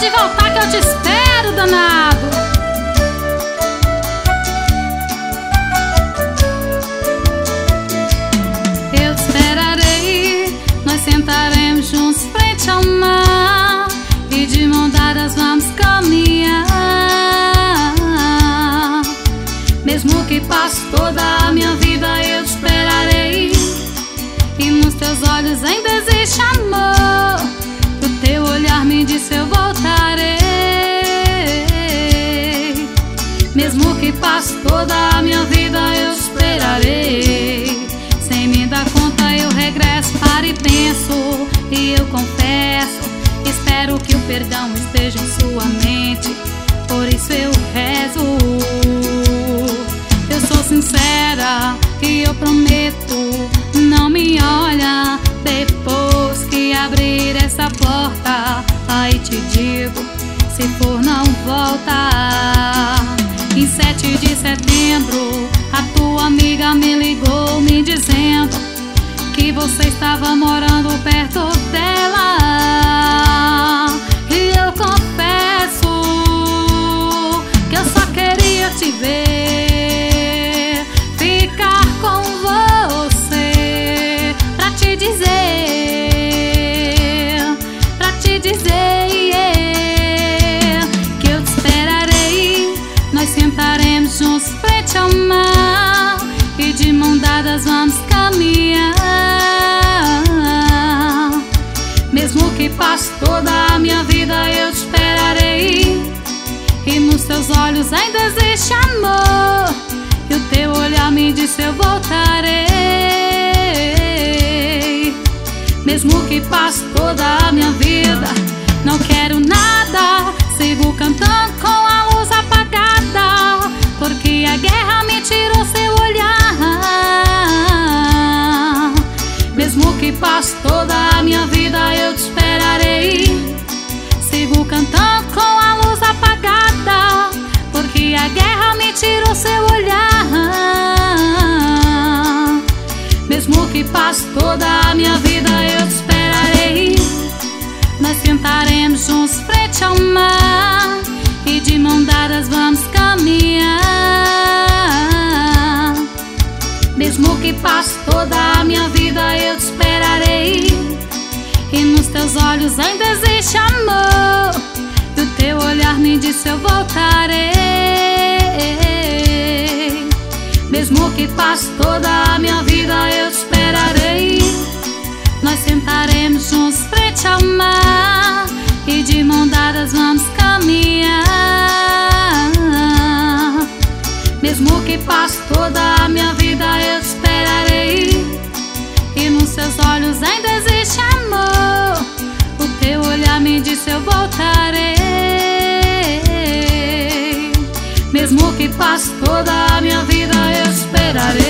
Pode voltar que eu te espero, danado. Eu te esperarei, nós sentaremos juntos frente ao mar e de mão dadas vamos caminhar. Mesmo que passe toda a minha vida, eu te esperarei. E nos teus olhos ainda existe amor. O teu olhar me disse eu voltarei. Mesmo que passe toda a minha vida, eu te esperarei. Sem me dar conta eu regresso, paro e penso. E eu confesso, espero que o perdão esteja em sua mente. Por isso eu rezo. Eu sou sincera e eu prometo, não me olha depois que abrir essa porta. Aí te digo, se for não volta. Em 7 de setembro, a tua amiga me ligou me dizendo que você estava morando perto dela. E eu confesso que eu só queria te ver, ficar com você, pra te dizer que eu te esperarei. Nós sentaremos juntos frente ao mar e de mão dadas vamos caminhar. Mesmo que passe toda a minha vida, eu te esperarei. E nos teus olhos ainda existe amor. E o teu olhar me disse eu voltarei. Mesmo que passe toda a minha vida, não quero nada, sigo cantando com a luz apagada, porque a guerra me tirou seu olhar. Mesmo que passe toda a minha vida, eu te esperarei. Sigo cantando com a luz apagada, porque a guerra me tirou seu olhar. Mesmo que passe toda a minha vida, eu te esperarei. Nós sentaremos juntos frente ao mar e de mão dadas vamos caminhar. Mesmo que passe toda a minha vida, eu te esperarei. E nos teus olhos ainda existe amor. E o teu olhar me disse eu voltarei. Mesmo que passe toda a minha vida, eu te esperarei. Nós sentaremos juntos frente ao mar e de mão dadas vamos caminhar. Mesmo que passe toda a minha vida, eu te esperarei. E nos seus olhos ainda existe amor. O teu olhar me disse eu voltarei. Mesmo que passe toda a minha vida, eu te esperarei.